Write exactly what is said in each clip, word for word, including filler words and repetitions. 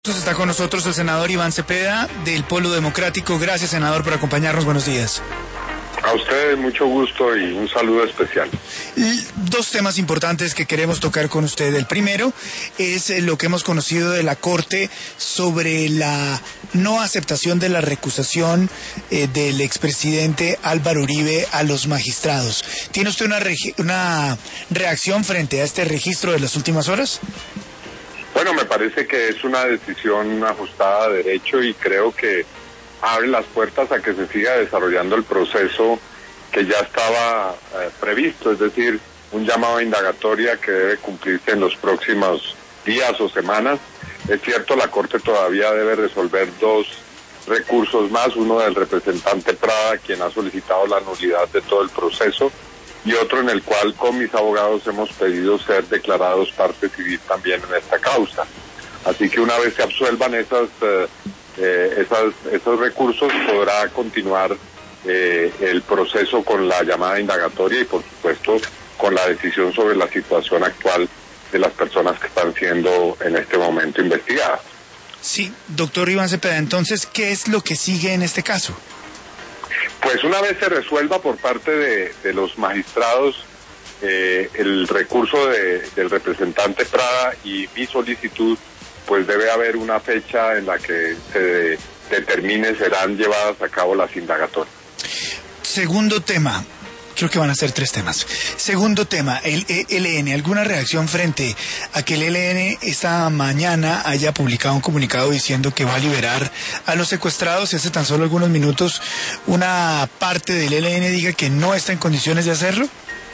Está con nosotros el senador Iván Cepeda del Polo Democrático. Gracias, senador, por acompañarnos. Buenos días. A ustedes mucho gusto y un saludo especial. Dos temas importantes que queremos tocar con usted. El primero es lo que hemos conocido de la Corte sobre la no aceptación de la recusación eh, del expresidente Álvaro Uribe a los magistrados. ¿Tiene usted una, una reacción frente a este registro de las últimas horas? Bueno, me parece que es una decisión ajustada a derecho y creo que abre las puertas a que se siga desarrollando el proceso que ya estaba eh, previsto, es decir, un llamado a indagatoria que debe cumplirse en los próximos días o semanas. Es cierto, la Corte todavía debe resolver dos recursos más, uno del representante Prada, quien ha solicitado la nulidad de todo el proceso, y otro en el cual con mis abogados hemos pedido ser declarados parte civil también en esta causa. Así que una vez se absuelvan esas, eh, eh, esas, esos recursos, podrá continuar eh, el proceso con la llamada indagatoria y por supuesto con la decisión sobre la situación actual de las personas que están siendo en este momento investigadas. Sí, doctor Iván Cepeda, entonces, ¿qué es lo que sigue en este caso? Pues una vez se resuelva por parte de, de los magistrados eh, el recurso de, del representante Prada y mi solicitud, pues debe haber una fecha en la que se determine serán llevadas a cabo las indagatorias. Segundo tema, creo que van a ser tres temas. Segundo tema, el E L N. ¿Alguna reacción frente a que el E L N esta mañana haya publicado un comunicado diciendo que va a liberar a los secuestrados y hace tan solo algunos minutos una parte del E L N diga que no está en condiciones de hacerlo?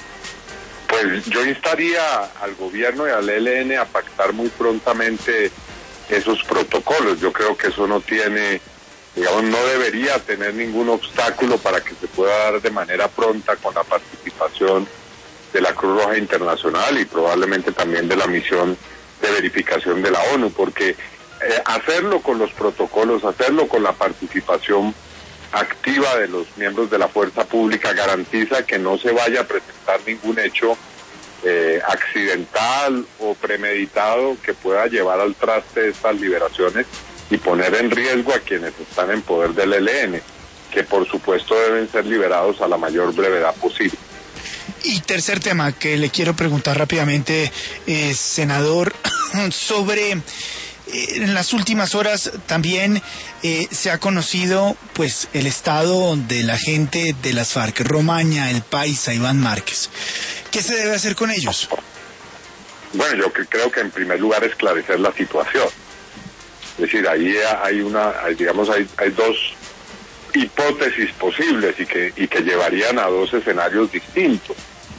Pues yo instaría al gobierno y al E L N a pactar muy prontamente esos protocolos. Yo creo que eso no tiene, digamos, no debería tener ningún obstáculo para que se pueda dar de manera pronta con la participación de la Cruz Roja Internacional y probablemente también de la misión de verificación de la ONU, porque eh, hacerlo con los protocolos, hacerlo con la participación activa de los miembros de la fuerza pública garantiza que no se vaya a presentar ningún hecho eh, accidental o premeditado que pueda llevar al traste estas liberaciones y poner en riesgo a quienes están en poder del E L N, que por supuesto deben ser liberados a la mayor brevedad posible. Y tercer tema que le quiero preguntar rápidamente, eh, senador, sobre... En las últimas horas también eh, se ha conocido pues el estado de la gente de las FARC, Romaña, El Paisa, Iván Márquez. ¿Qué se debe hacer con ellos? Bueno, yo creo que en primer lugar esclarecer la situación. Es decir, ahí hay una, hay, digamos, hay, hay dos hipótesis posibles y que, y que llevarían a dos escenarios distintos.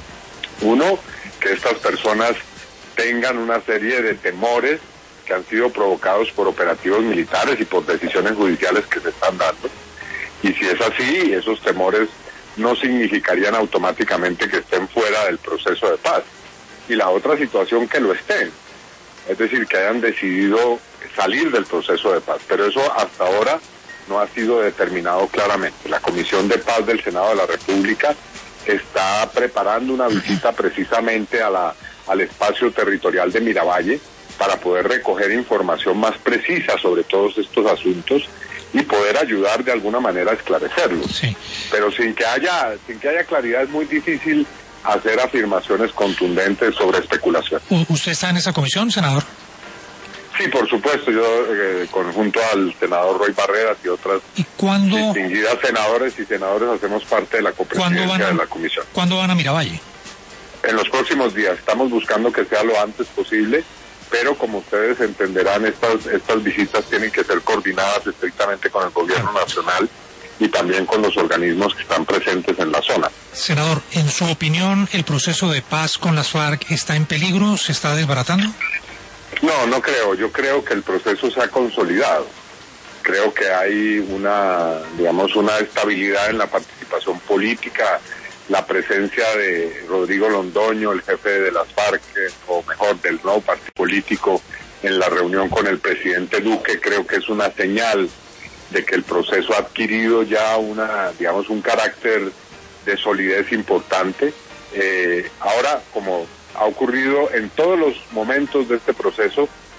Uno, que estas personas tengan una serie de temores que han sido provocados por operativos militares y por decisiones judiciales que se están dando. Y si es así, esos temores no significarían automáticamente que estén fuera del proceso de paz. Y la otra situación, que lo estén. Es decir, que hayan decidido salir del proceso de paz. Pero eso hasta ahora no ha sido determinado claramente. La Comisión de Paz del Senado de la República está preparando una visita precisamente a la, al espacio territorial de Miravalle para poder recoger información más precisa sobre todos estos asuntos y poder ayudar de alguna manera a esclarecerlos. Sí. Pero sin que haya, sin que haya claridad es muy difícil hacer afirmaciones contundentes sobre especulación. ¿Usted está en esa comisión, senador? Sí, por supuesto, yo eh, conjunto al senador Roy Barreras y otras ¿Y cuándo, distinguidas senadores y senadores hacemos parte de la copresidencia de la comisión. ¿Cuándo van a Miravalle? En los próximos días, estamos buscando que sea lo antes posible, pero como ustedes entenderán, estas, estas visitas tienen que ser coordinadas estrictamente con el gobierno nacional y también con los organismos que están presentes en la zona. Senador, en su opinión, ¿el proceso de paz con las FARC está en peligro? ¿Se está desbaratando? No, no creo. Yo creo que el proceso se ha consolidado. Creo que hay una, digamos, una estabilidad en la participación política, la presencia de Rodrigo Londoño, el jefe de las FARC, o mejor, del nuevo partido político, en la reunión con el presidente Duque, creo que es una señal de que el proceso ha adquirido ya una, digamos, un carácter de solidez importante. Eh, ahora, como ha ocurrido en todos los momentos de este proceso,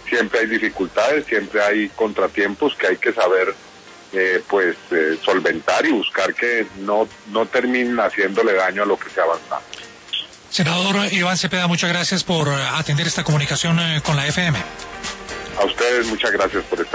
siempre hay dificultades, siempre hay contratiempos que hay que saber eh, pues eh, solventar y buscar que no, no terminen haciéndole daño a lo que se ha avanzado. Senador Iván Cepeda, muchas gracias por atender esta comunicación con la F M. A ustedes muchas gracias por estar